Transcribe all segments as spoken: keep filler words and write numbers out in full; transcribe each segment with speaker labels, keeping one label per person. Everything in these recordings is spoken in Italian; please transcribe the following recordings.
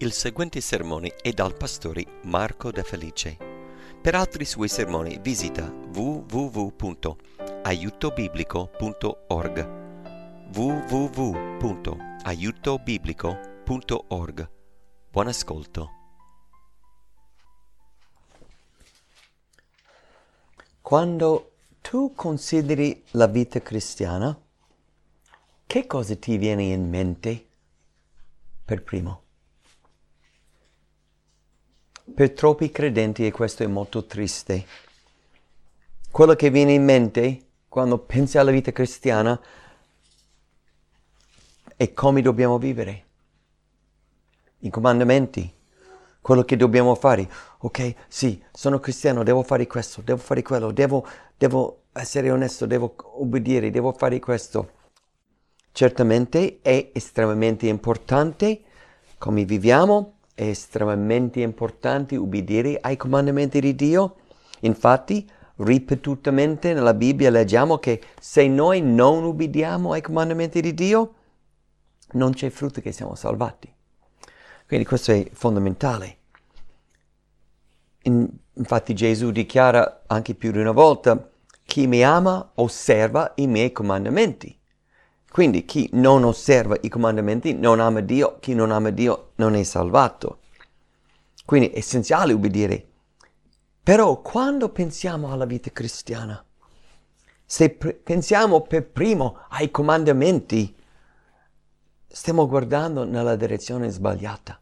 Speaker 1: Il seguente sermone è dal pastore Marco De Felice. Per altri suoi sermoni visita w w w punto aiuto biblico punto org w w w punto aiuto biblico punto org. Buon ascolto.
Speaker 2: Quando tu consideri la vita cristiana, che cosa ti viene in mente per primo? Per troppi credenti, e questo è molto triste, quello che viene in mente quando pensi alla vita cristiana è come dobbiamo vivere, i comandamenti, quello che dobbiamo fare. Ok, sì, sono cristiano, devo fare questo, devo fare quello, devo, devo essere onesto, devo obbedire, devo fare questo. Certamente è estremamente importante come viviamo, è estremamente importante ubbidire ai comandamenti di Dio. Infatti, ripetutamente nella Bibbia leggiamo che se noi non ubbidiamo ai comandamenti di Dio, non c'è frutto che siamo salvati. Quindi questo è fondamentale. In, infatti Gesù dichiara anche più di una volta: chi mi ama osserva i miei comandamenti. Quindi chi non osserva i comandamenti non ama Dio, chi non ama Dio non è salvato. Quindi è essenziale ubbidire. Però quando pensiamo alla vita cristiana, se pre- pensiamo per primo ai comandamenti, stiamo guardando nella direzione sbagliata.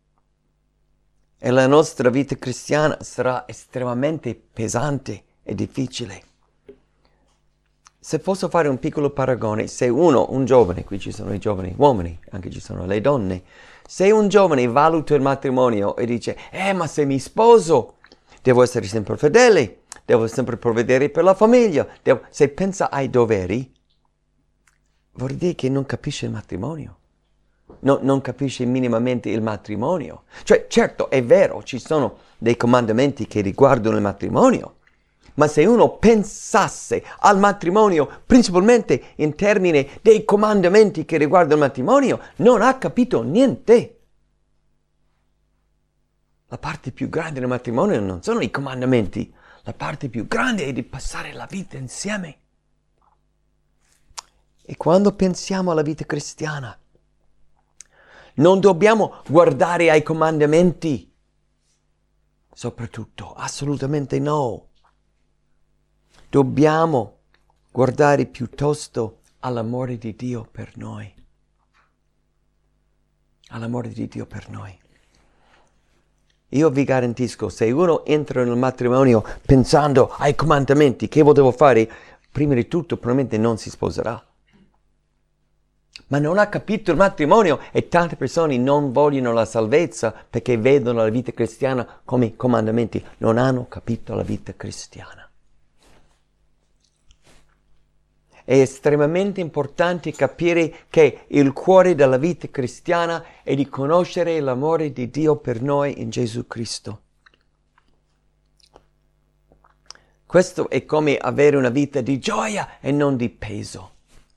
Speaker 2: E la nostra vita cristiana sarà estremamente pesante e difficile. Se posso fare un piccolo paragone, se uno, un giovane, qui ci sono i giovani uomini, anche ci sono le donne, se un giovane valuta il matrimonio e dice, eh ma se mi sposo, devo essere sempre fedele, devo sempre provvedere per la famiglia, devo... se pensa ai doveri, vuol dire che non capisce il matrimonio, no, non capisce minimamente il matrimonio. Cioè, certo, è vero, ci sono dei comandamenti che riguardano il matrimonio, ma se uno pensasse al matrimonio principalmente in termini dei comandamenti che riguardano il matrimonio, non ha capito niente. La parte più grande del matrimonio non sono i comandamenti, la parte più grande è di passare la vita insieme. E quando pensiamo alla vita cristiana, non dobbiamo guardare ai comandamenti, soprattutto, assolutamente no. Dobbiamo guardare piuttosto all'amore di Dio per noi. All'amore di Dio per noi. Io vi garantisco, se uno entra nel matrimonio pensando ai comandamenti, che devo fare, prima di tutto probabilmente non si sposerà. Ma non ha capito il matrimonio e tante persone non vogliono la salvezza perché vedono la vita cristiana come comandamenti. Non hanno capito la vita cristiana. È estremamente importante capire che il cuore della vita cristiana è di conoscere l'amore di Dio per noi in Gesù Cristo. Questo è come avere una vita di gioia e non di peso.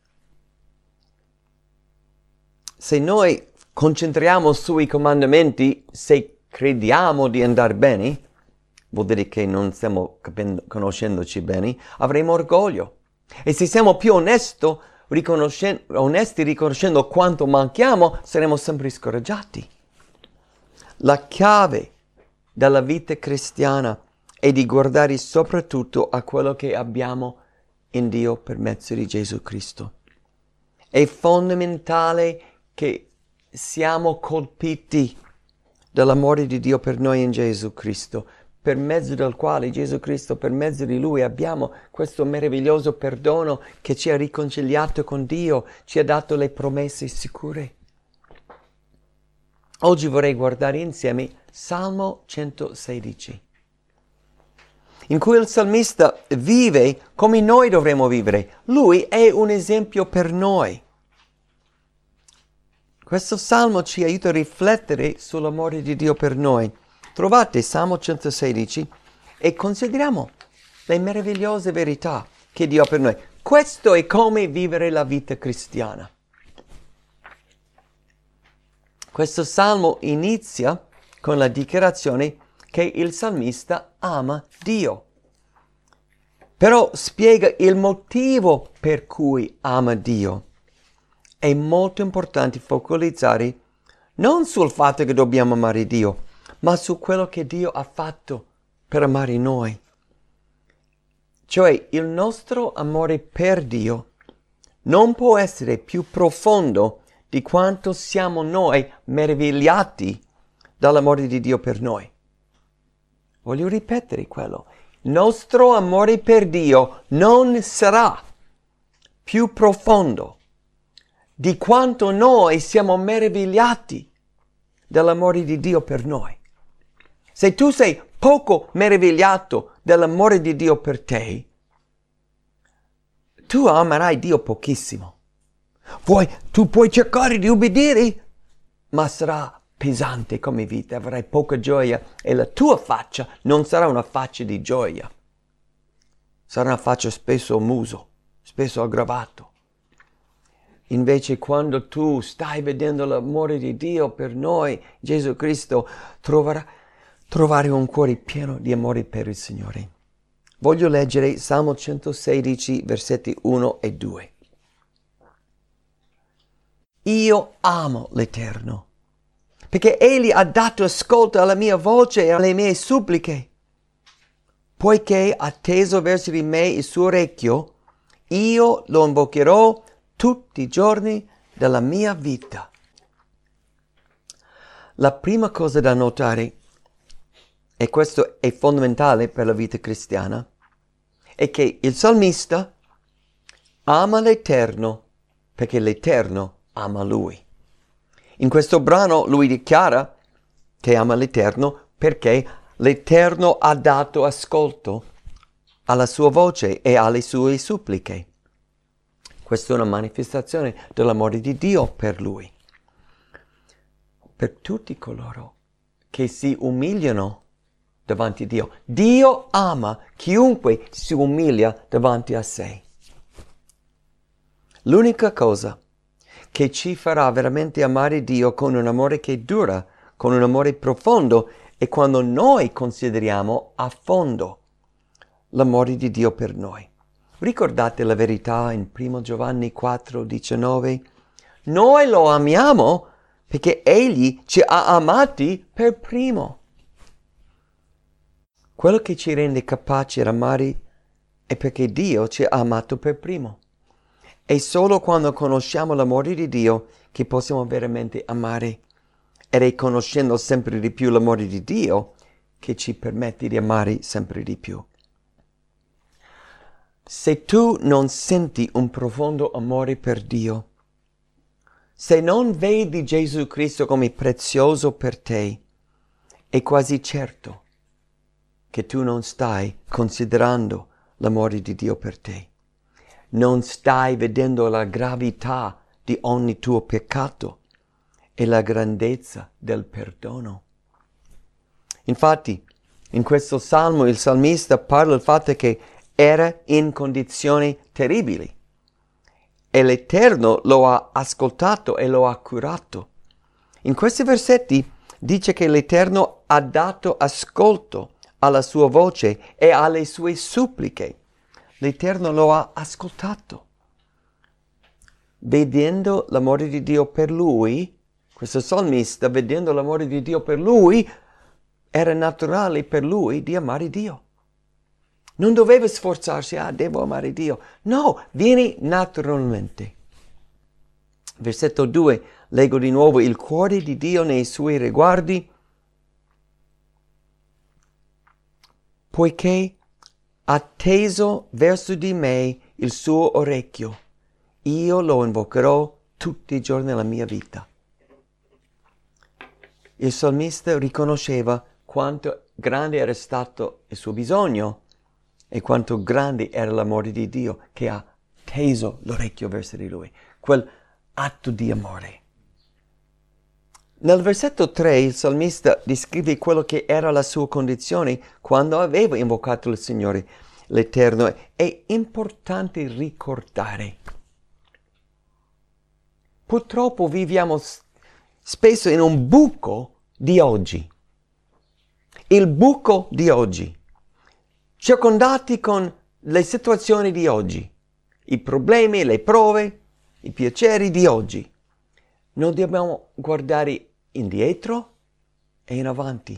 Speaker 2: Se noi concentriamo sui comandamenti, se crediamo di andare bene, vuol dire che non stiamo capendo, conoscendoci bene, avremo orgoglio. E se siamo più onesto, riconoscen- onesti riconoscendo quanto manchiamo, saremo sempre scoraggiati. La chiave della vita cristiana è di guardare soprattutto a quello che abbiamo in Dio per mezzo di Gesù Cristo. È fondamentale che siamo colpiti dall'amore di Dio per noi in Gesù Cristo, per mezzo del quale Gesù Cristo, per mezzo di Lui, abbiamo questo meraviglioso perdono che ci ha riconciliato con Dio, ci ha dato le promesse sicure. Oggi vorrei guardare insieme Salmo centosedici, in cui il salmista vive come noi dovremmo vivere. Lui è un esempio per noi. Questo Salmo ci aiuta a riflettere sull'amore di Dio per noi. Trovate Salmo centosedici e consideriamo le meravigliose verità che Dio ha per noi. Questo è come vivere la vita cristiana. Questo salmo inizia con la dichiarazione che il salmista ama Dio. Però spiega il motivo per cui ama Dio. È molto importante focalizzare non sul fatto che dobbiamo amare Dio, ma su quello che Dio ha fatto per amare noi. Cioè, il nostro amore per Dio non può essere più profondo di quanto siamo noi meravigliati dall'amore di Dio per noi. Voglio ripetere quello. Il nostro amore per Dio non sarà più profondo di quanto noi siamo meravigliati dall'amore di Dio per noi. Se tu sei poco meravigliato dall'amore di Dio per te, tu amerai Dio pochissimo. Poi tu puoi cercare di ubbidire, ma sarà pesante come vita, avrai poca gioia e la tua faccia non sarà una faccia di gioia. Sarà una faccia spesso muso, spesso aggravato. Invece quando tu stai vedendo l'amore di Dio per noi, Gesù Cristo, troverà, trovare un cuore pieno di amore per il Signore. Voglio leggere Salmo centosedici, versetti uno e due. Io amo l'Eterno, perché Egli ha dato ascolto alla mia voce e alle mie suppliche. Poiché ha teso verso di me il suo orecchio, io lo invocherò tutti i giorni della mia vita. La prima cosa da notare, e questo è fondamentale per la vita cristiana, è che il salmista ama l'Eterno perché l'Eterno ama lui. In questo brano lui dichiara che ama l'Eterno perché l'Eterno ha dato ascolto alla sua voce e alle sue suppliche. Questa è una manifestazione dell'amore di Dio per lui. Per tutti coloro che si umiliano davanti a Dio. Dio ama chiunque si umilia davanti a sé. L'unica cosa che ci farà veramente amare Dio con un amore che dura, con un amore profondo, è quando noi consideriamo a fondo l'amore di Dio per noi. Ricordate la verità in primo Giovanni quattro diciannove? Noi lo amiamo perché Egli ci ha amati per primo. Quello che ci rende capaci di amare è perché Dio ci ha amato per primo. È solo quando conosciamo l'amore di Dio che possiamo veramente amare. Ed è conoscendo sempre di più l'amore di Dio che ci permette di amare sempre di più. Se tu non senti un profondo amore per Dio, se non vedi Gesù Cristo come prezioso per te, è quasi certo che tu non stai considerando l'amore di Dio per te. Non stai vedendo la gravità di ogni tuo peccato e la grandezza del perdono. Infatti, in questo salmo il salmista parla del fatto che era in condizioni terribili e l'Eterno lo ha ascoltato e lo ha curato. In questi versetti dice che l'Eterno ha dato ascolto alla sua voce e alle sue suppliche. L'Eterno lo ha ascoltato. Vedendo l'amore di Dio per lui, questo salmista, vedendo l'amore di Dio per lui, era naturale per lui di amare Dio. Non doveva sforzarsi, ah, devo amare Dio. No, viene naturalmente. Versetto due, leggo di nuovo, il cuore di Dio nei suoi riguardi, poiché ha teso verso di me il suo orecchio, io lo invocherò tutti i giorni della mia vita. Il salmista riconosceva quanto grande era stato il suo bisogno e quanto grande era l'amore di Dio che ha teso l'orecchio verso di lui, quel atto di amore. Nel versetto tre il salmista descrive quello che era la sua condizione quando aveva invocato il Signore, l'Eterno. È importante ricordare. Purtroppo viviamo spesso in un buco di oggi. Il buco di oggi. Circondati con le situazioni di oggi, i problemi, le prove, i piaceri di oggi. Non dobbiamo guardare indietro e in avanti.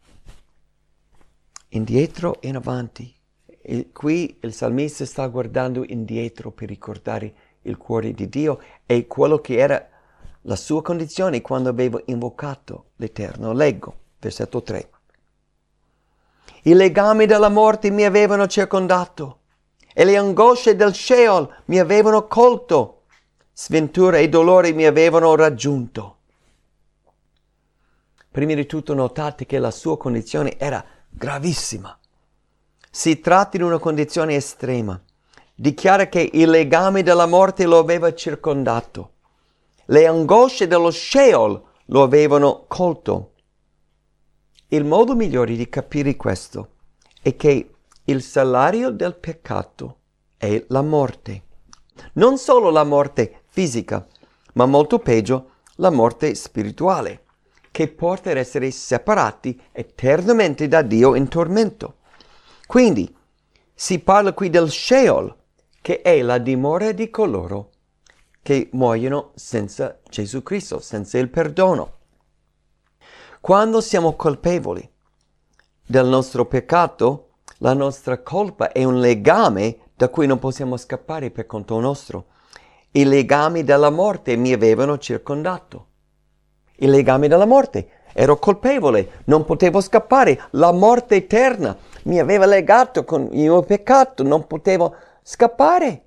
Speaker 2: Indietro e in avanti. E qui il salmista sta guardando indietro per ricordare il cuore di Dio e quello che era la sua condizione quando aveva invocato l'Eterno. Leggo, versetto tre. I legami della morte mi avevano circondato e le angosce del Sheol mi avevano colto. Sventura e dolore mi avevano raggiunto. Prima di tutto notate che la sua condizione era gravissima. Si tratta di una condizione estrema. Dichiara che i legami della morte lo aveva circondato. Le angosce dello Sheol lo avevano colto. Il modo migliore di capire questo è che il salario del peccato è la morte. Non solo la morte fisica, ma molto peggio la morte spirituale, che porta ad essere separati eternamente da Dio in tormento. Quindi si parla qui del Sheol, che è la dimora di coloro che muoiono senza Gesù Cristo, senza il perdono. Quando siamo colpevoli del nostro peccato, la nostra colpa è un legame da cui non possiamo scappare per conto nostro. I legami della morte mi avevano circondato. I legami della morte. Ero colpevole, non potevo scappare. La morte eterna mi aveva legato con il mio peccato, non potevo scappare.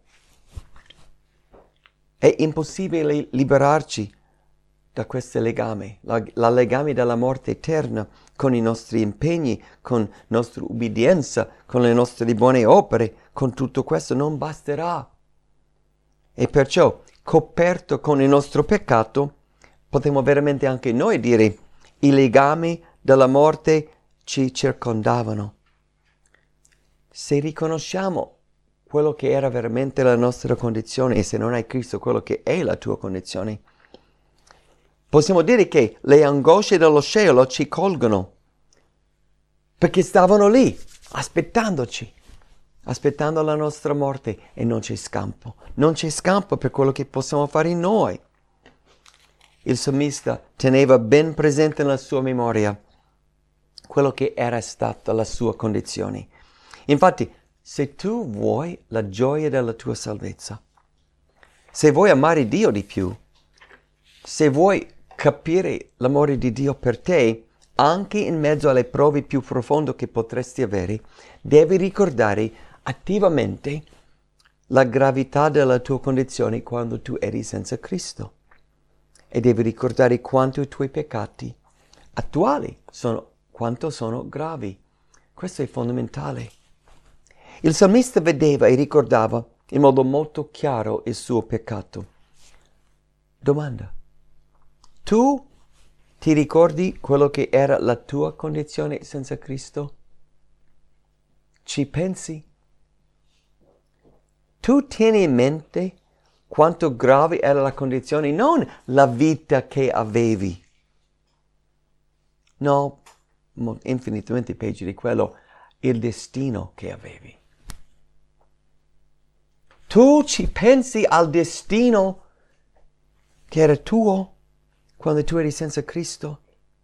Speaker 2: È impossibile liberarci da questo legame, la, la legame della morte eterna con i nostri impegni, con la nostra ubbidienza, con le nostre buone opere. Con tutto questo non basterà. E perciò, coperto con il nostro peccato, potremmo veramente anche noi dire i legami della morte ci circondavano. Se riconosciamo quello che era veramente la nostra condizione e se non hai Cristo quello che è la tua condizione, possiamo dire che le angosce dello Sheol ci colgono perché stavano lì aspettandoci, aspettando la nostra morte e non c'è scampo, non c'è scampo per quello che possiamo fare in noi. Il salmista teneva ben presente nella sua memoria quello che era stata la sua condizione. Infatti, se tu vuoi la gioia della tua salvezza, se vuoi amare Dio di più, se vuoi capire l'amore di Dio per te, anche in mezzo alle prove più profonde che potresti avere, devi ricordare attivamente la gravità della tua condizione quando tu eri senza Cristo. E devi ricordare quanto i tuoi peccati attuali sono, quanto sono gravi. Questo è fondamentale. Il salmista vedeva e ricordava in modo molto chiaro il suo peccato. Domanda. Tu ti ricordi quello che era la tua condizione senza Cristo? Ci pensi? Tu tieni in mente quanto grave era la condizione, non la vita che avevi. No, infinitamente peggio di quello, il destino che avevi. Tu ci pensi al destino che era tuo quando tu eri senza Cristo?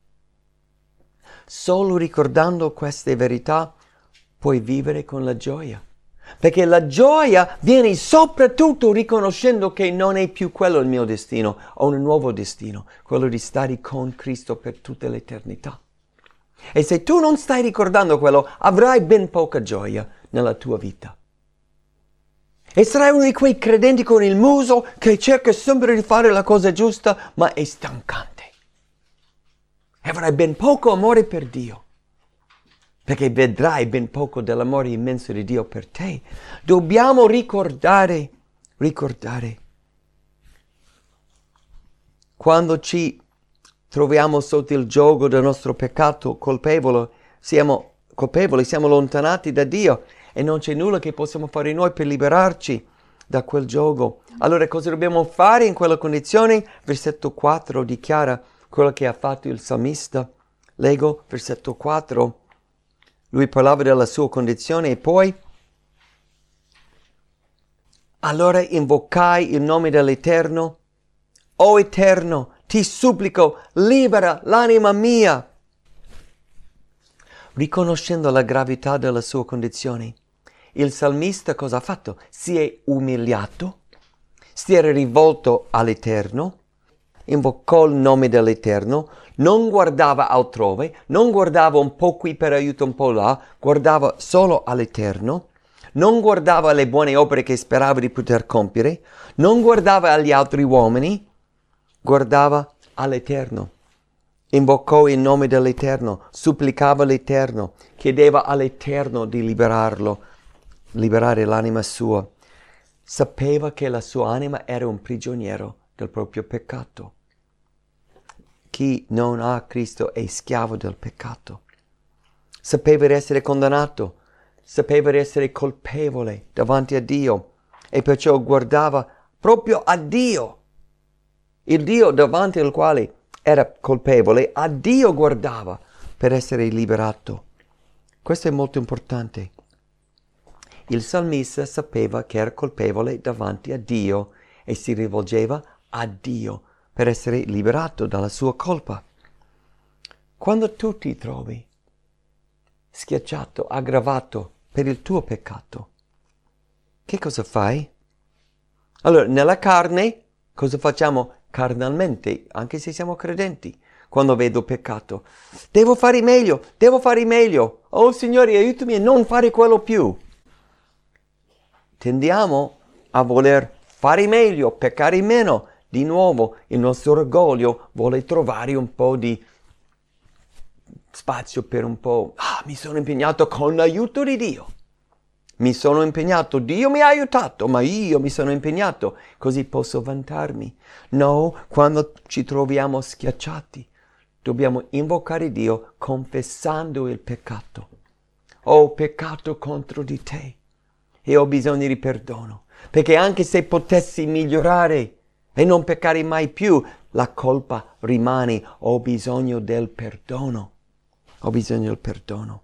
Speaker 2: Solo ricordando queste verità puoi vivere con la gioia. Perché la gioia viene soprattutto riconoscendo che non è più quello il mio destino, ho un nuovo destino, quello di stare con Cristo per tutta l'eternità. E se tu non stai ricordando quello, avrai ben poca gioia nella tua vita. E sarai uno di quei credenti con il muso che cerca sempre di fare la cosa giusta, ma è stancante. E avrai ben poco amore per Dio. Perché vedrai ben poco dell'amore immenso di Dio per te. Dobbiamo ricordare, ricordare. Quando ci troviamo sotto il giogo del nostro peccato colpevole, siamo colpevoli, siamo allontanati da Dio e non c'è nulla che possiamo fare noi per liberarci da quel giogo. Allora cosa dobbiamo fare in quella condizione? Versetto quattro dichiara, quello che ha fatto il salmista. Leggo versetto quattro. Lui parlava della sua condizione e poi: allora invocai il nome dell'Eterno. O Eterno, ti supplico, libera l'anima mia. Riconoscendo la gravità della sua condizione, il salmista cosa ha fatto? Si è umiliato, si era rivolto all'Eterno, invocò il nome dell'Eterno, non guardava altrove, non guardava un po' qui per aiuto, un po' là, guardava solo all'Eterno, non guardava alle buone opere che sperava di poter compiere, non guardava agli altri uomini, guardava all'Eterno. Invocò il nome dell'Eterno, supplicava l'Eterno, chiedeva all'Eterno di liberarlo, liberare l'anima sua. Sapeva che la sua anima era un prigioniero del proprio peccato. Chi non ha Cristo è schiavo del peccato. Sapeva di essere condannato, sapeva di essere colpevole davanti a Dio e perciò guardava proprio a Dio. Il Dio davanti al quale era colpevole, a Dio guardava per essere liberato. Questo è molto importante. Il salmista sapeva che era colpevole davanti a Dio e si rivolgeva a Dio per essere liberato dalla sua colpa. Quando tu ti trovi schiacciato, aggravato per il tuo peccato, che cosa fai? Allora, nella carne, cosa facciamo? Carnalmente, anche se siamo credenti, quando vedo peccato, devo fare meglio, devo fare meglio. Oh Signore, aiutami a non fare quello più. Tendiamo a voler fare meglio, peccare meno. Di nuovo, il nostro orgoglio vuole trovare un po' di spazio per un po'. Ah, mi sono impegnato con l'aiuto di Dio. Mi sono impegnato, Dio mi ha aiutato, ma io mi sono impegnato, così posso vantarmi. No, quando ci troviamo schiacciati, dobbiamo invocare Dio confessando il peccato. Ho peccato contro di te e ho bisogno di perdono, perché anche se potessi migliorare e non peccare mai più, la colpa rimane. Ho bisogno del perdono. Ho bisogno del perdono.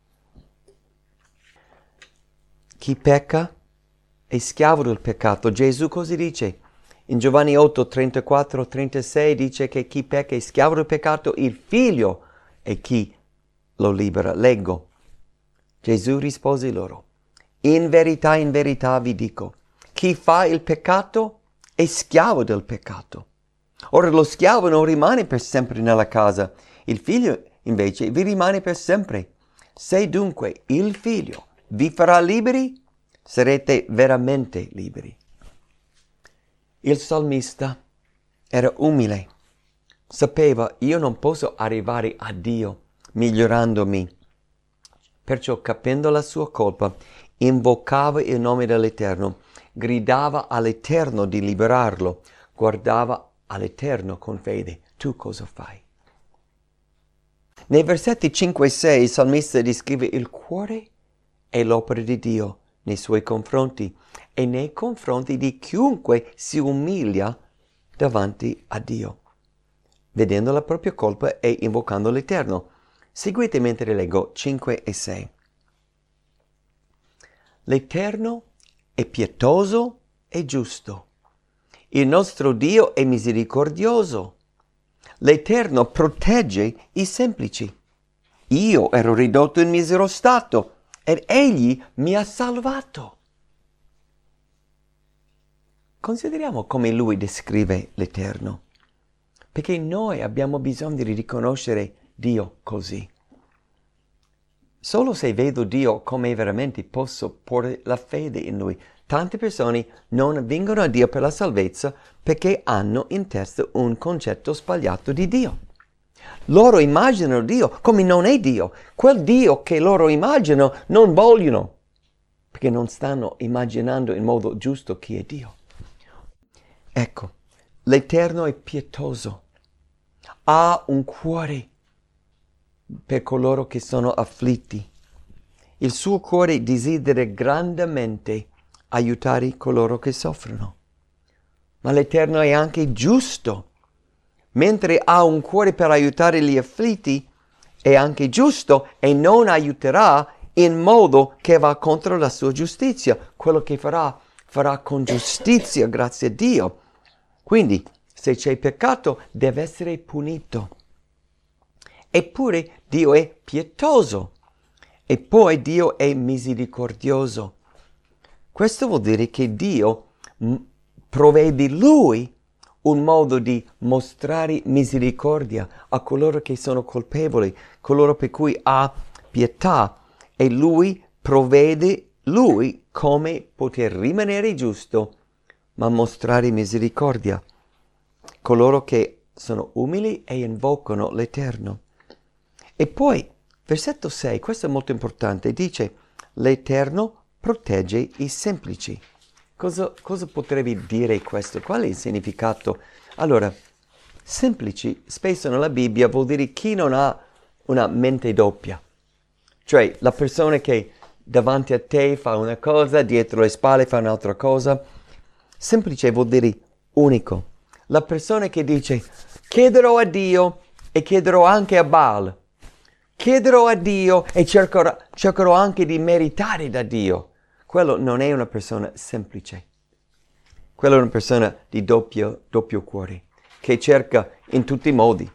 Speaker 2: Chi pecca è schiavo del peccato. Gesù cosa dice? In Giovanni otto, trentaquattro, trentasei dice che chi pecca è schiavo del peccato, il figlio è chi lo libera. Leggo. Gesù rispose loro: in verità, in verità vi dico, chi fa il peccato è schiavo del peccato. Ora lo schiavo non rimane per sempre nella casa, il figlio invece vi rimane per sempre. Se dunque il figlio vi farà liberi, sarete veramente liberi. Il salmista era umile, sapeva: io non posso arrivare a Dio migliorandomi. Perciò, capendo la sua colpa, invocava il nome dell'Eterno, gridava all'Eterno di liberarlo, guardava all'Eterno con fede. Tu cosa fai? Nei versetti cinque e sei il salmista descrive il cuore e l'opera di Dio nei suoi confronti e nei confronti di chiunque si umilia davanti a Dio, vedendo la propria colpa e invocando l'Eterno. Seguite mentre leggo cinque e sei. L'Eterno è pietoso e giusto. Il nostro Dio è misericordioso. L'Eterno protegge i semplici. Io ero ridotto in misero stato ed Egli mi ha salvato. Consideriamo come Lui descrive l'Eterno, perché noi abbiamo bisogno di riconoscere Dio così. Solo se vedo Dio come veramente posso porre la fede in Lui. Tante persone non vengono a Dio per la salvezza perché hanno in testa un concetto sbagliato di Dio. Loro immaginano Dio come non è Dio. Quel Dio che loro immaginano non vogliono, perché non stanno immaginando in modo giusto chi è Dio. Ecco, l'Eterno è pietoso, ha un cuore per coloro che sono afflitti. Il suo cuore desidera grandemente aiutare coloro che soffrono. Ma l'Eterno è anche giusto. mentre ha un cuore per aiutare gli afflitti, è anche giusto e non aiuterà in modo che va contro la sua giustizia. Quello che farà, farà con giustizia, grazie a Dio. Quindi, se c'è peccato, deve essere punito. Eppure Dio è pietoso. E poi Dio è misericordioso. Questo vuol dire che Dio provvede Lui un modo di mostrare misericordia a coloro che sono colpevoli, coloro per cui ha pietà, e Lui provvede Lui come poter rimanere giusto, ma mostrare misericordia. Coloro che sono umili e invocano l'Eterno. E poi, versetto sei, questo è molto importante, dice: l'Eterno protegge i semplici. Cosa, cosa potrebbe dire questo? Qual è il significato? Allora, semplici, spesso nella Bibbia vuol dire chi non ha una mente doppia. Cioè, la persona che davanti a te fa una cosa, dietro le spalle fa un'altra cosa. Semplice vuol dire unico. La persona che dice: chiederò a Dio e chiederò anche a Baal. Chiederò a Dio e cercherò, cercherò anche di meritare da Dio. Quello non è una persona semplice. Quello è una persona di doppio, doppio cuore, che cerca in tutti i modi.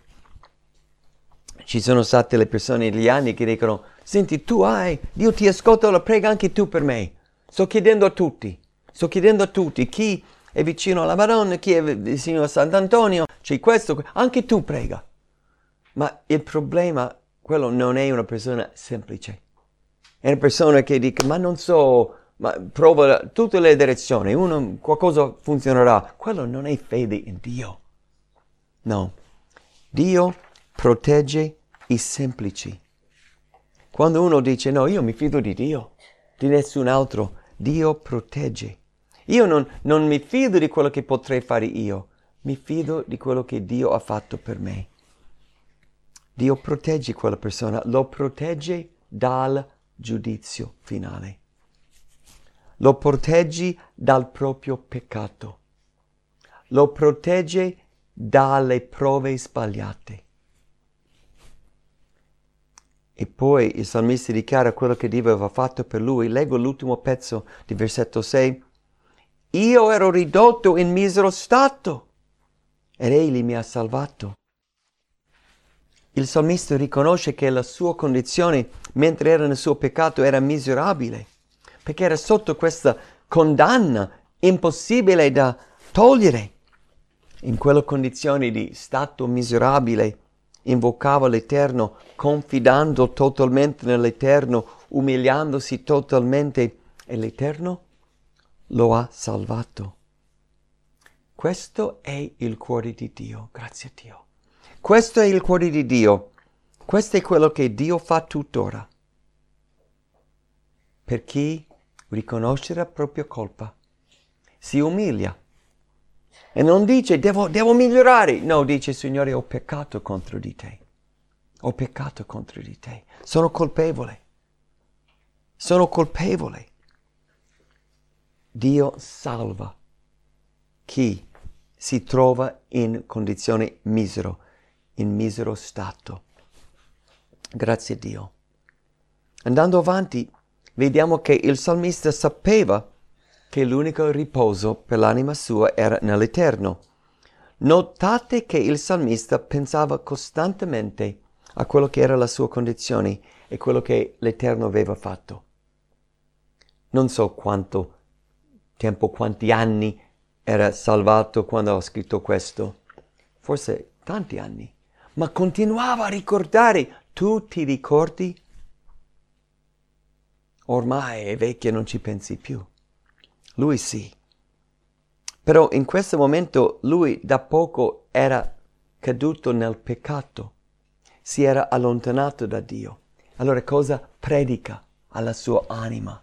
Speaker 2: Ci sono state le persone negli anni che dicono: senti, tu hai, Dio ti ascolta, lo prega anche tu per me. Sto chiedendo a tutti, sto chiedendo a tutti, chi è vicino alla Madonna, chi è vicino a Sant'Antonio, c'è questo, anche tu prega. Ma il problema, quello non è una persona semplice. È una persona che dice: ma non so, ma prova tutte le direzioni, uno, qualcosa funzionerà. Quello non è fede in Dio. No. Dio protegge i semplici. Quando uno dice: no, io mi fido di Dio, di nessun altro, Dio protegge. Io non, non mi fido di quello che potrei fare io, mi fido di quello che Dio ha fatto per me. Dio protegge quella persona, lo protegge dal giudizio finale. Lo protegge dal proprio peccato. Lo protegge dalle prove sbagliate. E poi il salmista dichiara quello che Dio aveva fatto per lui. Leggo l'ultimo pezzo di versetto sei. Io ero ridotto in misero stato ed egli mi ha salvato. Il salmista riconosce che la sua condizione mentre era nel suo peccato era miserabile, perché era sotto questa condanna impossibile da togliere. In quella condizione di stato miserabile invocava l'Eterno, confidando totalmente nell'Eterno, umiliandosi totalmente, e l'Eterno lo ha salvato. Questo è il cuore di Dio, grazie a Dio. Questo è il cuore di Dio. Questo è quello che Dio fa tuttora. Per chi riconosce la propria colpa, si umilia e non dice devo, devo migliorare. No, dice: Signore, ho peccato contro di te. Ho peccato contro di te. Sono colpevole. Sono colpevole. Dio salva chi si trova in condizione misero, in misero stato. Grazie a Dio. Andando avanti, vediamo che il salmista sapeva che l'unico riposo per l'anima sua era nell'Eterno. Notate che il salmista pensava costantemente a quello che era la sua condizione e quello che l'Eterno aveva fatto. Non so quanto tempo, quanti anni era salvato quando ha scritto questo. Forse tanti anni. Ma continuava a ricordare. Tu ti ricordi? Ormai è vecchio e non ci pensi più. Lui sì. Però in questo momento lui da poco era caduto nel peccato. Si era allontanato da Dio. Allora cosa predica alla sua anima?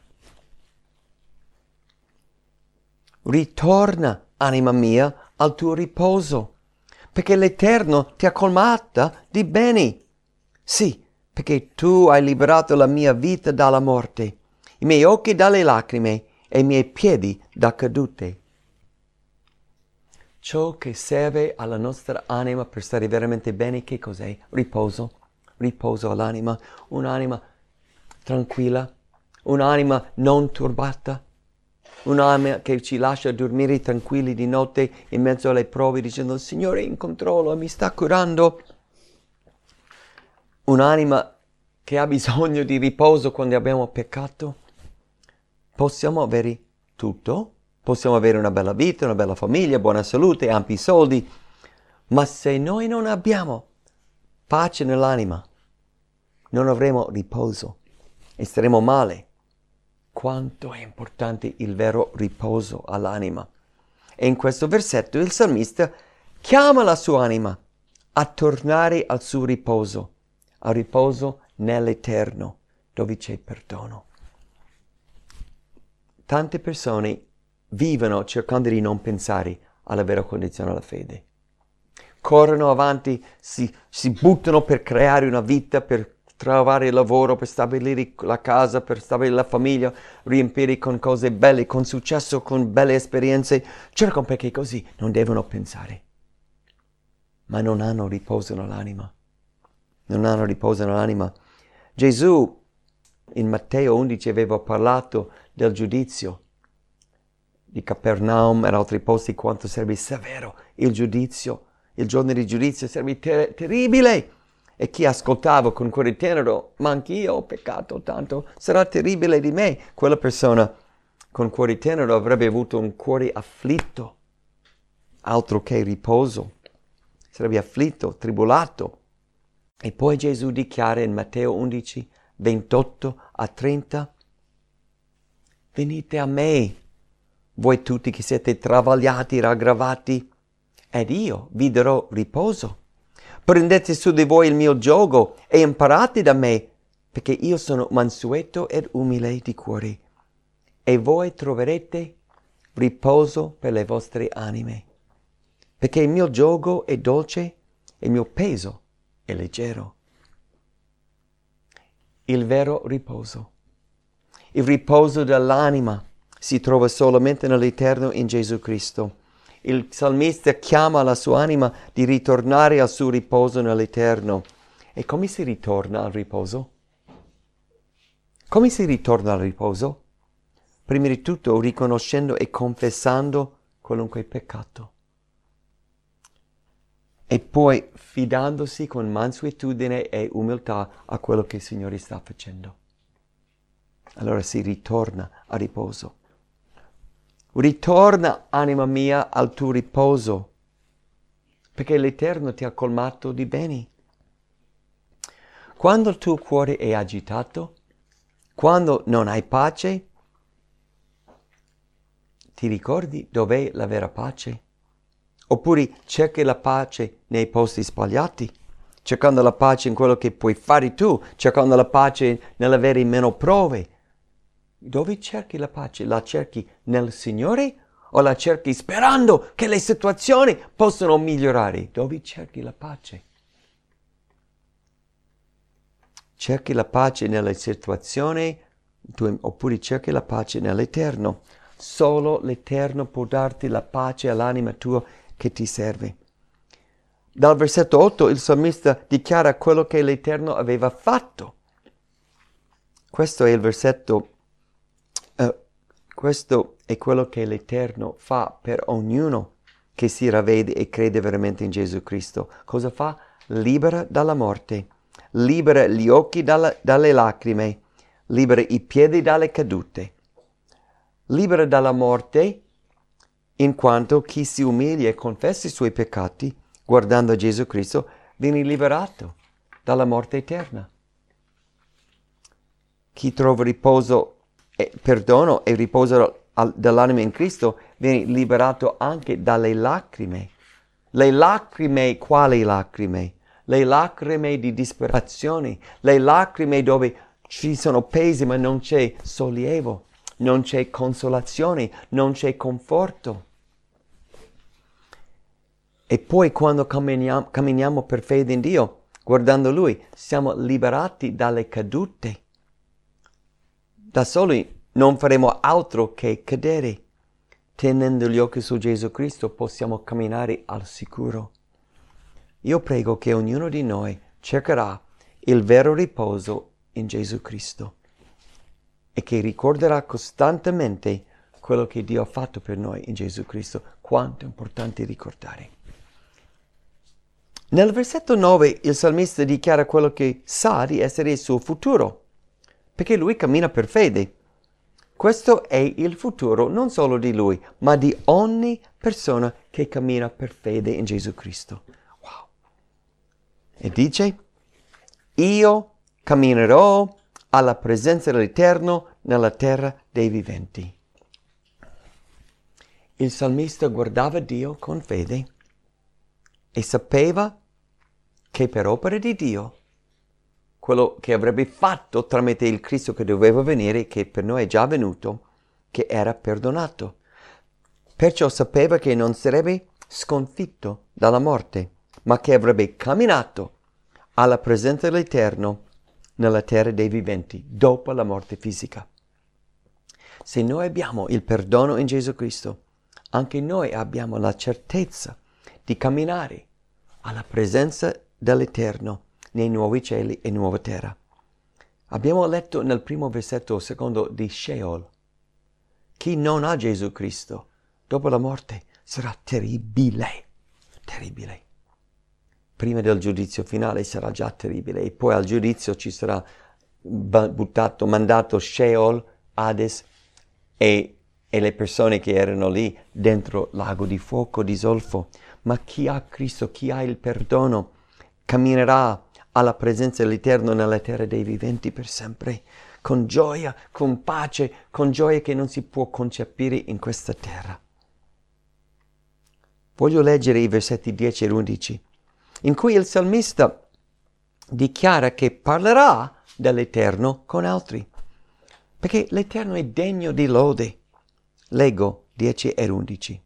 Speaker 2: Ritorna, anima mia, al tuo riposo, perché l'Eterno ti ha colmata di beni. Sì, perché tu hai liberato la mia vita dalla morte, i miei occhi dalle lacrime e i miei piedi da cadute. Ciò che serve alla nostra anima per stare veramente bene, che cos'è? Riposo. Riposo all'anima. Un'anima tranquilla. Un'anima non turbata. Un'anima che ci lascia dormire tranquilli di notte in mezzo alle prove dicendo il Signore è in controllo, mi sta curando. Un'anima che ha bisogno di riposo quando abbiamo peccato. Possiamo avere tutto, possiamo avere una bella vita, una bella famiglia, buona salute, ampi soldi, ma se noi non abbiamo pace nell'anima, non avremo riposo e staremo male. Quanto è importante il vero riposo all'anima. E in questo versetto il salmista chiama la sua anima a tornare al suo riposo, al riposo nell'eterno, dove c'è perdono. Tante persone vivono cercando di non pensare alla vera condizione della fede. Corrono avanti, si, si buttano per creare una vita, per trovare lavoro, per stabilire la casa, per stabilire la famiglia, riempire con cose belle, con successo, con belle esperienze. Cercano perché così non devono pensare. Ma non hanno riposo nell'anima. Non hanno riposo nell'anima. Gesù in Matteo undici aveva parlato del giudizio di Capernaum e altri posti, quanto sarebbe severo il giudizio. Il giorno di giudizio sarebbe ter- terribile. E chi ascoltava con cuore tenero, ma anch'io ho peccato tanto, sarà terribile di me. Quella persona con cuore tenero avrebbe avuto un cuore afflitto, altro che riposo. Sarebbe afflitto, tribolato. E poi Gesù dichiara in Matteo undici, ventotto a trenta, venite a me, voi tutti che siete travagliati, raggravati, ed io vi darò riposo. Prendete su di voi il mio giogo e imparate da me, perché io sono mansueto ed umile di cuore, e voi troverete riposo per le vostre anime, perché il mio giogo è dolce e il mio peso è leggero. Il vero riposo, il riposo dell'anima, si trova solamente nell'Eterno in Gesù Cristo. Il salmista chiama la sua anima di ritornare al suo riposo nell'Eterno. E come si ritorna al riposo? Come si ritorna al riposo? Prima di tutto riconoscendo e confessando qualunque peccato. E poi fidandosi con mansuetudine e umiltà a quello che il Signore sta facendo. Allora si ritorna al riposo. Ritorna, anima mia, al tuo riposo, perché l'Eterno ti ha colmato di beni. Quando il tuo cuore è agitato, quando non hai pace, ti ricordi dov'è la vera pace? Oppure cerchi la pace nei posti sbagliati, cercando la pace in quello che puoi fare tu, cercando la pace nell'avere meno prove. Dove cerchi la pace? La cerchi nel Signore o la cerchi sperando che le situazioni possano migliorare? Dove cerchi la pace? Cerchi la pace nelle situazioni oppure cerchi la pace nell'Eterno. Solo l'Eterno può darti la pace all'anima tua che ti serve. Dal versetto otto il salmista dichiara quello che l'Eterno aveva fatto. Questo è il versetto Uh, questo è quello che l'Eterno fa per ognuno che si ravvede e crede veramente in Gesù Cristo. Cosa fa? Libera dalla morte, libera gli occhi dalla, dalle lacrime, libera i piedi dalle cadute, libera dalla morte in quanto chi si umilia e confessa i suoi peccati guardando a Gesù Cristo viene liberato dalla morte eterna. Chi trova riposo e perdono e riposo dell'anima in Cristo viene liberato anche dalle lacrime. Le lacrime, quali lacrime? Le lacrime di disperazione, le lacrime dove ci sono pesi ma non c'è sollievo, non c'è consolazione, non c'è conforto. E poi quando camminiamo, camminiamo per fede in Dio, guardando Lui, siamo liberati dalle cadute. Da soli non faremo altro che cadere, tenendo gli occhi su Gesù Cristo, possiamo camminare al sicuro. Io prego che ognuno di noi cercherà il vero riposo in Gesù Cristo e che ricorderà costantemente quello che Dio ha fatto per noi in Gesù Cristo. Quanto è importante ricordare. Nel versetto nove il salmista dichiara quello che sa di essere il suo futuro, perché lui cammina per fede. Questo è il futuro non solo di lui, ma di ogni persona che cammina per fede in Gesù Cristo. Wow! E dice, io camminerò alla presenza dell'Eterno nella terra dei viventi. Il salmista guardava Dio con fede e sapeva che per opera di Dio, quello che avrebbe fatto tramite il Cristo che doveva venire, che per noi è già venuto, che era perdonato. Perciò sapeva che non sarebbe sconfitto dalla morte, ma che avrebbe camminato alla presenza dell'Eterno nella terra dei viventi, dopo la morte fisica. Se noi abbiamo il perdono in Gesù Cristo, anche noi abbiamo la certezza di camminare alla presenza dell'Eterno nei nuovi cieli e nuova terra. Abbiamo letto nel primo versetto secondo di Sheol. Chi non ha Gesù Cristo dopo la morte sarà terribile, terribile. Prima del giudizio finale sarà già terribile e poi al giudizio ci sarà buttato, mandato Sheol, Hades e, e le persone che erano lì dentro lago di fuoco, di zolfo. Ma chi ha Cristo, chi ha il perdono, camminerà alla presenza dell'Eterno nella terra dei viventi per sempre, con gioia, con pace, con gioia che non si può concepire in questa terra. Voglio leggere i versetti dieci e undici, in cui il salmista dichiara che parlerà dell'Eterno con altri, perché l'Eterno è degno di lode. Leggo dieci e undici.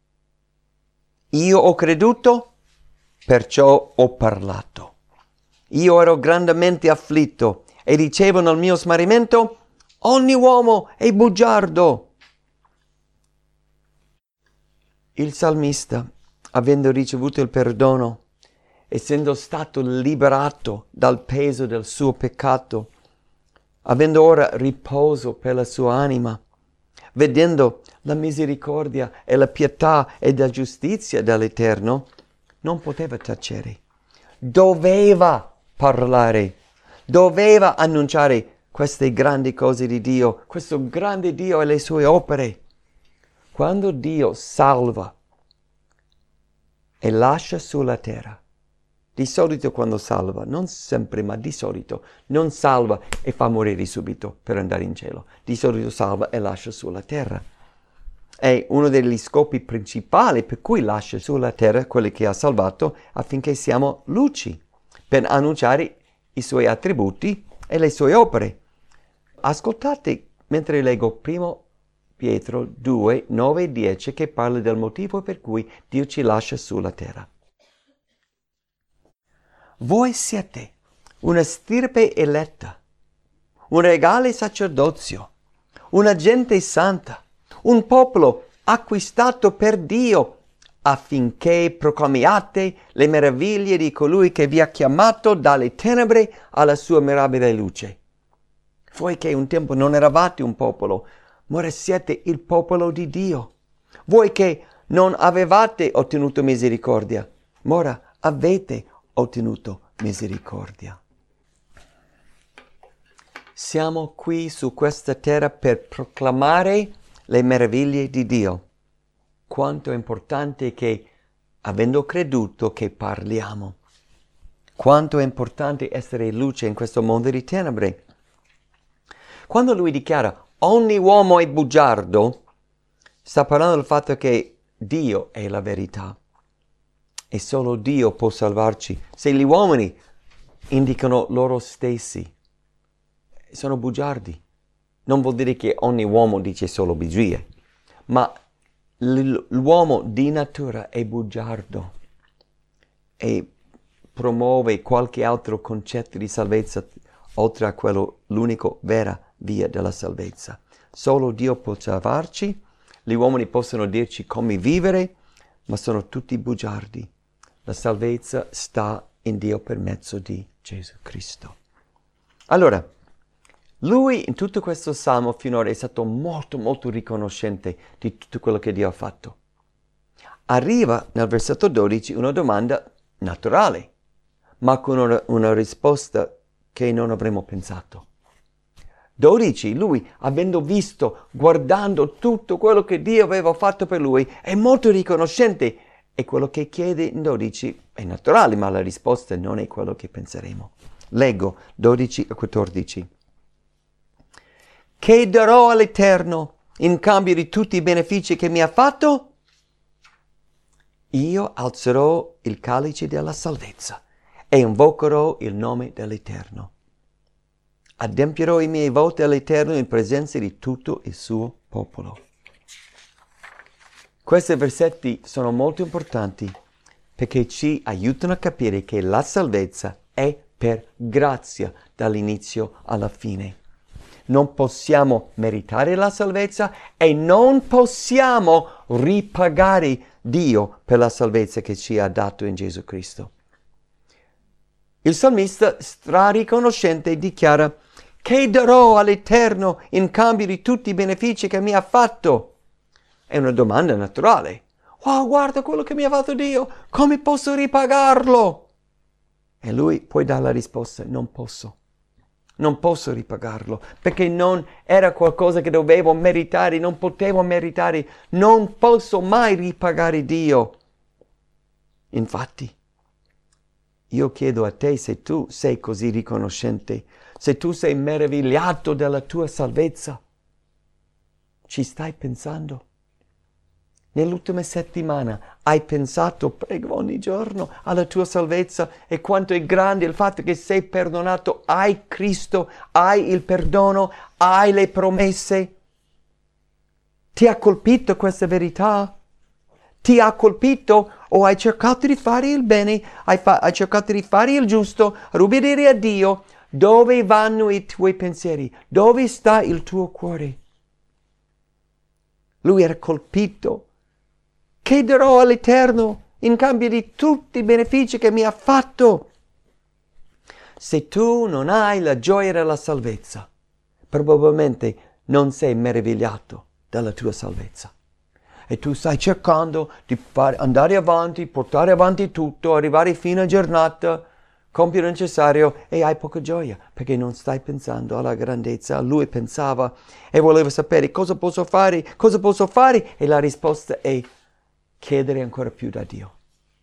Speaker 2: Io ho creduto, perciò ho parlato. Io ero grandemente afflitto e dicevo nel mio smarrimento, ogni uomo è bugiardo. Il salmista, avendo ricevuto il perdono, essendo stato liberato dal peso del suo peccato, avendo ora riposo per la sua anima, vedendo la misericordia e la pietà e la giustizia dell'Eterno, non poteva tacere. Doveva parlare, doveva annunciare queste grandi cose di Dio, questo grande Dio e le sue opere. Quando Dio salva e lascia sulla terra, di solito quando salva, non sempre ma di solito, non salva e fa morire subito per andare in cielo. Di solito salva e lascia sulla terra. È uno degli scopi principali per cui lascia sulla terra quelli che ha salvato, affinché siamo luci, per annunciare i suoi attributi e le sue opere. Ascoltate mentre leggo primo Pietro due, nove e dieci, che parla del motivo per cui Dio ci lascia sulla terra. Voi siete una stirpe eletta, un regale sacerdozio, una gente santa, un popolo acquistato per Dio, affinché proclamiate le meraviglie di colui che vi ha chiamato dalle tenebre alla sua mirabile luce. Voi che un tempo non eravate un popolo, ma ora siete il popolo di Dio. Voi che non avevate ottenuto misericordia, ma ora avete ottenuto misericordia. Siamo qui su questa terra per proclamare le meraviglie di Dio. Quanto è importante che, avendo creduto, che parliamo. Quanto è importante essere luce in questo mondo di tenebre. Quando lui dichiara ogni uomo è bugiardo, sta parlando del fatto che Dio è la verità. E solo Dio può salvarci. Se gli uomini indicano loro stessi, sono bugiardi. Non vuol dire che ogni uomo dice solo bugie, ma l'uomo di natura è bugiardo e promuove qualche altro concetto di salvezza oltre a quello, l'unico vera via della salvezza. Solo Dio può salvarci gli uomini possono dirci come vivere, ma sono tutti bugiardi. La salvezza sta in Dio per mezzo di Gesù Cristo. Allora, lui in tutto questo salmo finora è stato molto molto riconoscente di tutto quello che Dio ha fatto. Arriva nel versetto dodici una domanda naturale, ma con una, una risposta che non avremmo pensato. dodici, lui, avendo visto, guardando tutto quello che Dio aveva fatto per lui, è molto riconoscente. E quello che chiede in dodici è naturale, ma la risposta non è quello che penseremo. Leggo dodici e quattordici. Che darò all'Eterno in cambio di tutti i benefici che mi ha fatto? Io alzerò il calice della salvezza e invocherò il nome dell'Eterno. Adempierò i miei voti all'Eterno in presenza di tutto il suo popolo. Questi versetti sono molto importanti perché ci aiutano a capire che la salvezza è per grazia dall'inizio alla fine. Non possiamo meritare la salvezza e non possiamo ripagare Dio per la salvezza che ci ha dato in Gesù Cristo. Il salmista strariconoscente dichiara: che darò all'Eterno in cambio di tutti i benefici che mi ha fatto? È una domanda naturale. Wow, guarda quello che mi ha fatto Dio, come posso ripagarlo? E lui poi dà la risposta: non posso. Non posso ripagarlo, perché non era qualcosa che dovevo meritare, non potevo meritare, non posso mai ripagare Dio. Infatti, io chiedo a te, se tu sei così riconoscente, se tu sei meravigliato della tua salvezza, ci stai pensando? Nell'ultima settimana hai pensato, prego, ogni giorno alla tua salvezza e quanto è grande il fatto che sei perdonato, hai Cristo, hai il perdono, hai le promesse. Ti ha colpito questa verità? Ti ha colpito o hai cercato di fare il bene, hai, fa- hai cercato di fare il giusto, obbedire a Dio? Dove vanno i tuoi pensieri? Dove sta il tuo cuore? Lui era colpito. Che darò all'Eterno in cambio di tutti i benefici che mi ha fatto? Se tu non hai la gioia della salvezza, probabilmente non sei meravigliato dalla tua salvezza. E tu stai cercando di fare, andare avanti, portare avanti tutto, arrivare fino a giornata, compiere il necessario e hai poca gioia, perché non stai pensando alla grandezza. Lui pensava e voleva sapere cosa posso fare, cosa posso fare, e la risposta è chiedere ancora più da Dio.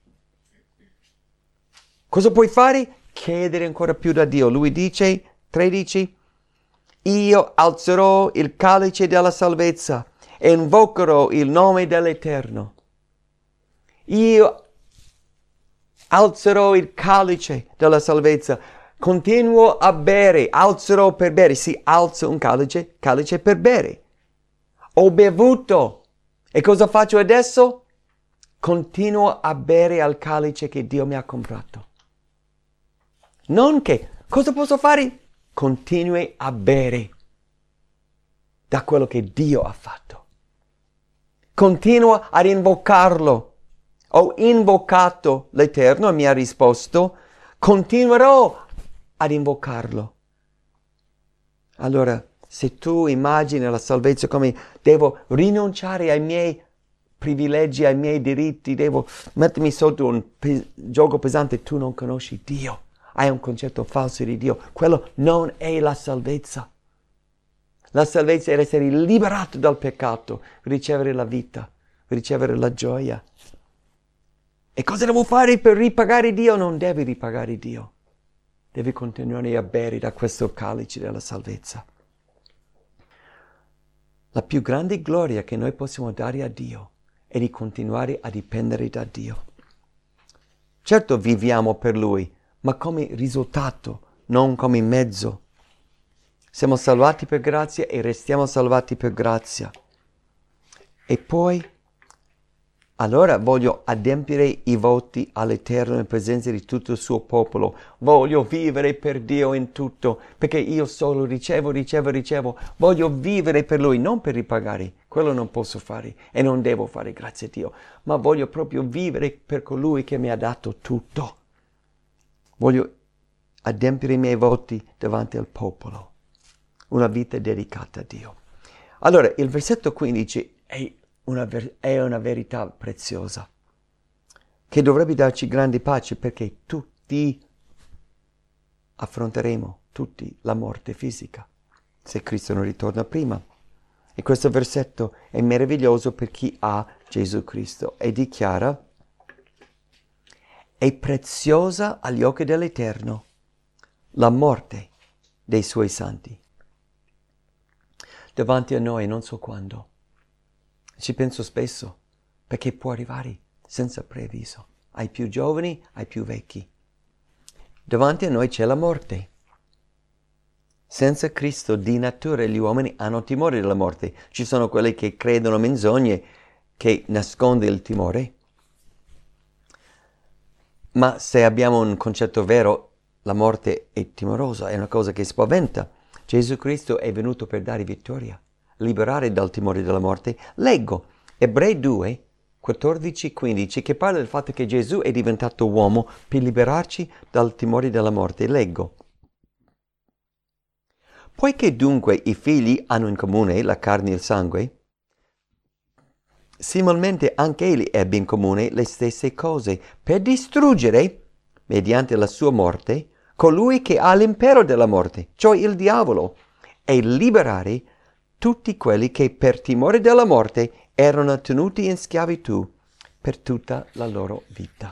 Speaker 2: Cosa puoi fare? Chiedere ancora più da Dio. Lui dice, tredici, io alzerò il calice della salvezza e invocherò il nome dell'Eterno. Io alzerò il calice della salvezza, continuo a bere, alzerò per bere. Si alza un calice, calice per bere. Ho bevuto. E cosa faccio adesso? Continuo a bere al calice che Dio mi ha comprato. Non che, cosa posso fare? Continui a bere da quello che Dio ha fatto. Continua ad invocarlo. Ho invocato l'Eterno e mi ha risposto, continuerò ad invocarlo. Allora, se tu immagini la salvezza come devo rinunciare ai miei privilegi, ai miei diritti, devo mettermi sotto un pe- gioco pesante, tu non conosci Dio, hai un concetto falso di Dio. Quello non è la salvezza. La salvezza è essere liberato dal peccato, ricevere la vita, ricevere la gioia. E cosa devo fare per ripagare Dio? Non devi ripagare Dio. Devi continuare a bere da questo calice della salvezza. La più grande gloria che noi possiamo dare a Dio è di continuare a dipendere da Dio. Certo viviamo per Lui, ma come risultato, non come mezzo. Siamo salvati per grazia e restiamo salvati per grazia. E poi Allora voglio adempiere i voti all'Eterno in presenza di tutto il suo popolo. Voglio vivere per Dio in tutto, perché io solo ricevo, ricevo, ricevo. Voglio vivere per Lui, non per ripagare. Quello non posso fare e non devo fare, grazie a Dio. Ma voglio proprio vivere per colui che mi ha dato tutto. Voglio adempiere i miei voti davanti al popolo. Una vita dedicata a Dio. Allora, il versetto quindici è Una ver- è una verità preziosa che dovrebbe darci grande pace, perché tutti affronteremo, tutti, la morte fisica, se Cristo non ritorna prima. E questo versetto è meraviglioso per chi ha Gesù Cristo e dichiara: è preziosa agli occhi dell'Eterno la morte dei suoi santi. Davanti a noi non so quando. Ci penso spesso, perché può arrivare senza preavviso, ai più giovani, ai più vecchi. Davanti a noi c'è la morte. Senza Cristo di natura gli uomini hanno timore della morte. Ci sono quelli che credono menzogne che nasconde il timore. Ma se abbiamo un concetto vero, la morte è timorosa, è una cosa che spaventa. Gesù Cristo è venuto per dare vittoria, liberare dal timore della morte. Leggo Ebrei due, quattordici quindici, che parla del fatto che Gesù è diventato uomo per liberarci dal timore della morte. Leggo: poiché dunque i figli hanno in comune la carne e il sangue, similmente anche egli ebbe in comune le stesse cose, per distruggere, mediante la sua morte, colui che ha l'impero della morte, cioè il diavolo, e liberare tutti quelli che per timore della morte erano tenuti in schiavitù per tutta la loro vita.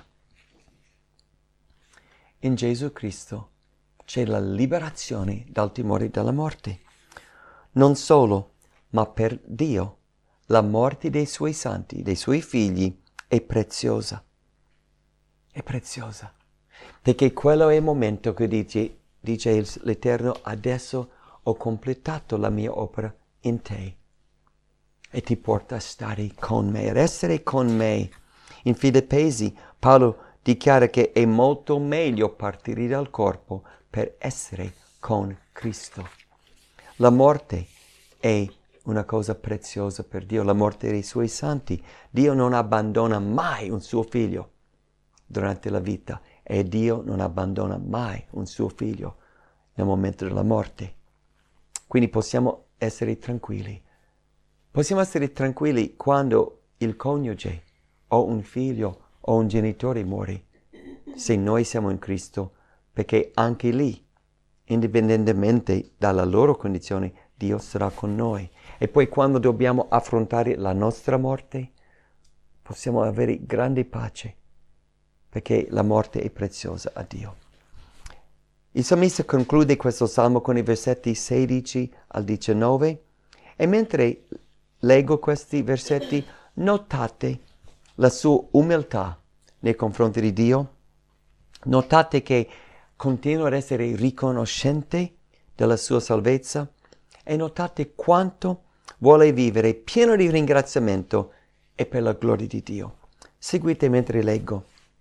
Speaker 2: In Gesù Cristo c'è la liberazione dal timore della morte. Non solo, ma per Dio la morte dei suoi santi, dei suoi figli, è preziosa. È preziosa. Perché quello è il momento che dice, dice l'Eterno: adesso ho completato la mia opera in te. E ti porta a stare con me, ad essere con me. In Filippesi Paolo dichiara che è molto meglio partire dal corpo per essere con Cristo. La morte è una cosa preziosa per Dio, la morte dei suoi santi. Dio non abbandona mai un suo figlio durante la vita, e Dio non abbandona mai un suo figlio nel momento della morte. Quindi possiamo essere tranquilli. Possiamo essere tranquilli quando il coniuge o un figlio o un genitore muore, se noi siamo in Cristo, perché anche lì, indipendentemente dalla loro condizione, Dio sarà con noi. E poi quando dobbiamo affrontare la nostra morte, possiamo avere grande pace, perché la morte è preziosa a Dio. Il salmista conclude questo salmo con i versetti sedici al diciannove, e mentre leggo questi versetti, notate la sua umiltà nei confronti di Dio. Notate che continua ad essere riconoscente della sua salvezza, e notate quanto vuole vivere pieno di ringraziamento e per la gloria di Dio. Seguite mentre leggo.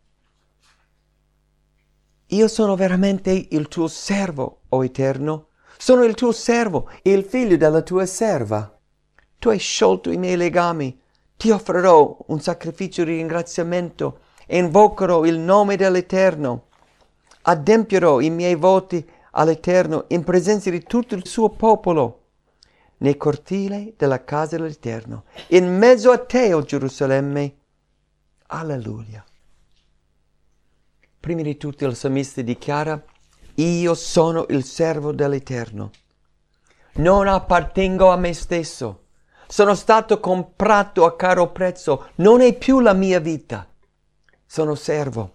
Speaker 2: Io sono veramente il tuo servo, o Eterno. Sono il tuo servo, il figlio della tua serva. Tu hai sciolto i miei legami. Ti offrirò un sacrificio di ringraziamento e invocherò il nome dell'Eterno. Adempierò i miei voti all'Eterno in presenza di tutto il suo popolo, nei cortili della casa dell'Eterno, in mezzo a te, o Gerusalemme. Alleluia. Prima di tutto il salmista dichiara: io sono il servo dell'Eterno. Non appartengo a me stesso. Sono stato comprato a caro prezzo. Non è più la mia vita. Sono servo.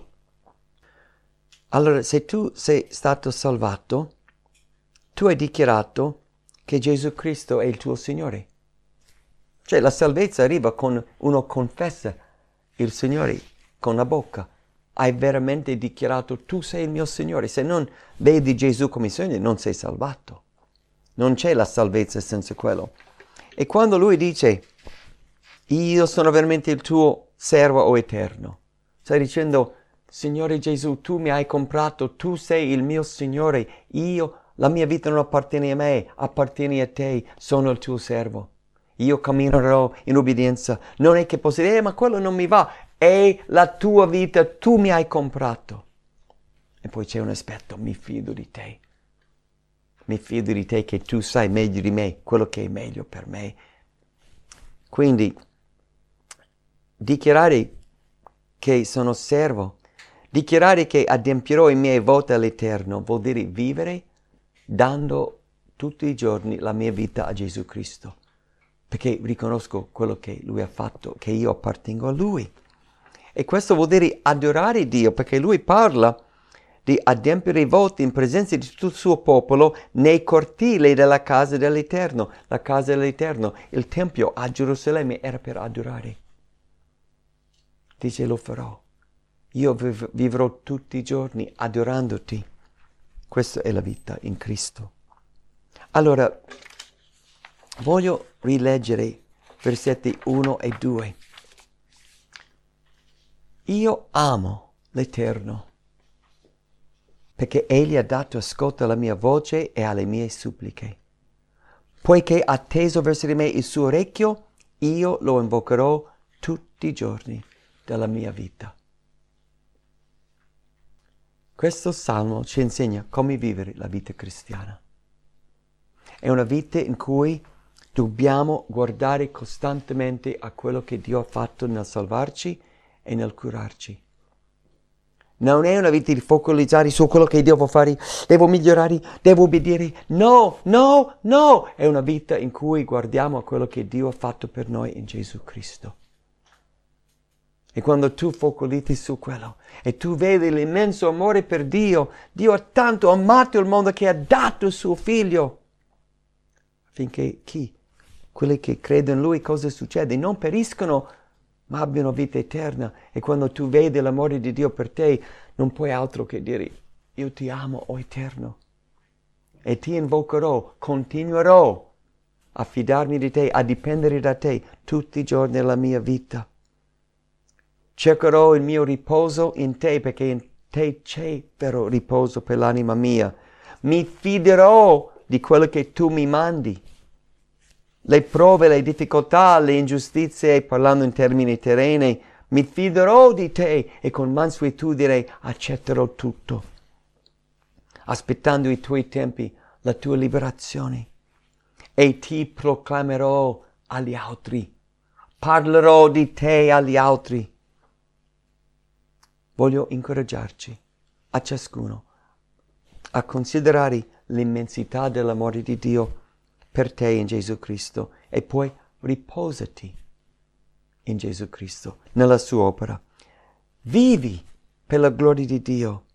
Speaker 2: Allora, se tu sei stato salvato, tu hai dichiarato che Gesù Cristo è il tuo Signore. Cioè la salvezza arriva con uno confessa il Signore con la bocca. Hai veramente dichiarato: tu sei il mio Signore. Se non vedi Gesù come Signore, non sei salvato. Non c'è la salvezza senza quello. E quando lui dice: io sono veramente il tuo servo o eterno. Stai dicendo, Signore Gesù, tu mi hai comprato, tu sei il mio Signore, io, la mia vita non appartiene a me, appartiene a te, sono il tuo servo. Io camminerò in obbedienza. Non è che posso dire, eh, ma quello non mi va, è la tua vita, tu mi hai comprato. E poi c'è un aspetto, mi fido di te. Mi fido di te che tu sai meglio di me quello che è meglio per me. Quindi, dichiarare che sono servo, dichiarare che adempierò i miei voti all'Eterno, vuol dire vivere dando tutti i giorni la mia vita a Gesù Cristo, perché riconosco quello che Lui ha fatto, che io appartengo a Lui. E questo vuol dire adorare Dio, perché Lui parla di adempiere i voti in presenza di tutto il suo popolo nei cortili della casa dell'Eterno. La casa dell'Eterno, il Tempio a Gerusalemme era per adorare. Dice, lo farò. Io viv- vivrò tutti i giorni adorandoti. Questa è la vita in Cristo. Allora, voglio rileggere versetti uno e due. Io amo l'Eterno, perché Egli ha dato ascolto alla mia voce e alle mie suppliche. Poiché ha teso verso di me il suo orecchio, io lo invocherò tutti i giorni della mia vita. Questo salmo ci insegna come vivere la vita cristiana. È una vita in cui dobbiamo guardare costantemente a quello che Dio ha fatto nel salvarci e nel curarci. Non è una vita di focalizzare su quello che devo fare, devo migliorare, devo obbedire. No, no, no! È una vita in cui guardiamo a quello che Dio ha fatto per noi in Gesù Cristo. E quando tu focalizzi su quello e tu vedi l'immenso amore per Dio, Dio ha tanto amato il mondo che ha dato il suo figlio, affinché chi? Quelli che credono in Lui, cosa succede? Non periscono, ma abbiano vita eterna. E quando tu vedi l'amore di Dio per te, non puoi altro che dire, io ti amo, o Eterno, e ti invocherò, continuerò a fidarmi di te, a dipendere da te tutti i giorni della mia vita. Cercherò il mio riposo in te, perché in te c'è vero riposo per l'anima mia. Mi fiderò di quello che tu mi mandi. Le prove, le difficoltà, le ingiustizie, parlando in termini terreni, mi fiderò di te e con mansuetudine accetterò tutto, aspettando i tuoi tempi, la tua liberazione. E ti proclamerò agli altri, parlerò di te agli altri. Voglio incoraggiarci, a ciascuno, a considerare l'immensità dell'amore di Dio per te in Gesù Cristo e poi riposati in Gesù Cristo, nella sua opera. Vivi per la gloria di Dio.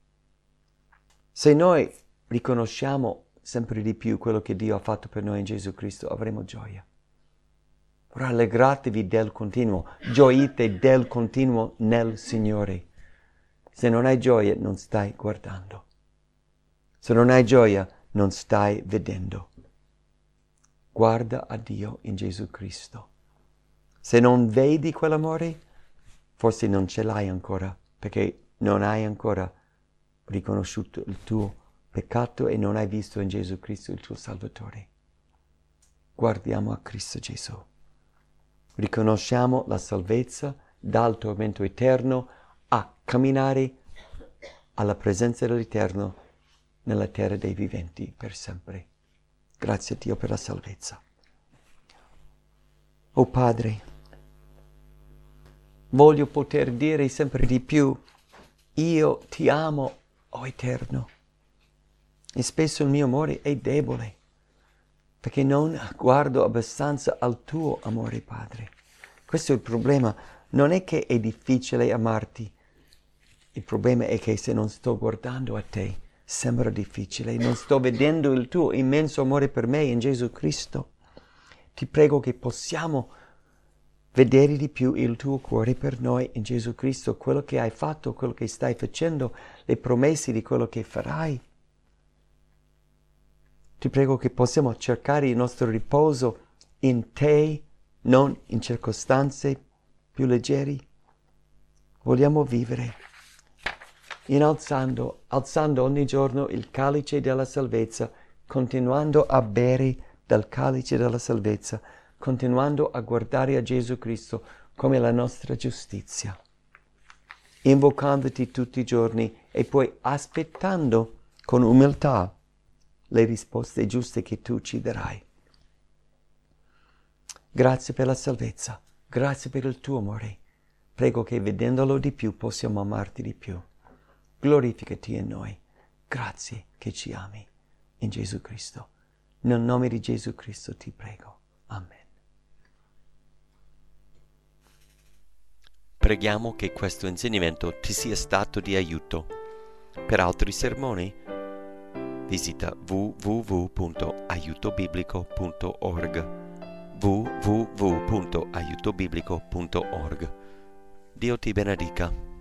Speaker 2: Se noi riconosciamo sempre di più quello che Dio ha fatto per noi in Gesù Cristo, avremo gioia. Rallegratevi del continuo, gioite del continuo nel Signore. Se non hai gioia, non stai guardando. Se non hai gioia, non stai vedendo. Guarda a Dio in Gesù Cristo. Se non vedi quell'amore, forse non ce l'hai ancora, perché non hai ancora riconosciuto il tuo peccato e non hai visto in Gesù Cristo il tuo Salvatore. Guardiamo a Cristo Gesù. Riconosciamo la salvezza dal tormento eterno a camminare alla presenza dell'Eterno nella terra dei viventi per sempre. Grazie a Dio per la salvezza. Oh Padre, voglio poter dire sempre di più, io ti amo, oh Eterno. E spesso il mio amore è debole, perché non guardo abbastanza al tuo amore, Padre. Questo è il problema. Non è che è difficile amarti. Il problema è che se non sto guardando a te, sembra difficile. Non sto vedendo il tuo immenso amore per me in Gesù Cristo. Ti prego che possiamo vedere di più il tuo cuore per noi in Gesù Cristo, quello che hai fatto, quello che stai facendo, le promesse di quello che farai. Ti prego che possiamo cercare il nostro riposo in te non in circostanze più leggeri. Vogliamo vivere innalzando, alzando ogni giorno il calice della salvezza, continuando a bere dal calice della salvezza, continuando a guardare a Gesù Cristo come la nostra giustizia, invocandoti tutti i giorni e poi aspettando con umiltà le risposte giuste che tu ci darai. Grazie per la salvezza, grazie per il tuo amore. Prego che vedendolo di più possiamo amarti di più. Glorificati in noi. Grazie che ci ami. In Gesù Cristo. Nel nome di Gesù Cristo ti prego. Amen.
Speaker 1: Preghiamo che questo insegnamento ti sia stato di aiuto. Per altri sermoni, visita w w w punto aiuto biblico punto org. w w w punto aiuto biblico punto org. Dio ti benedica.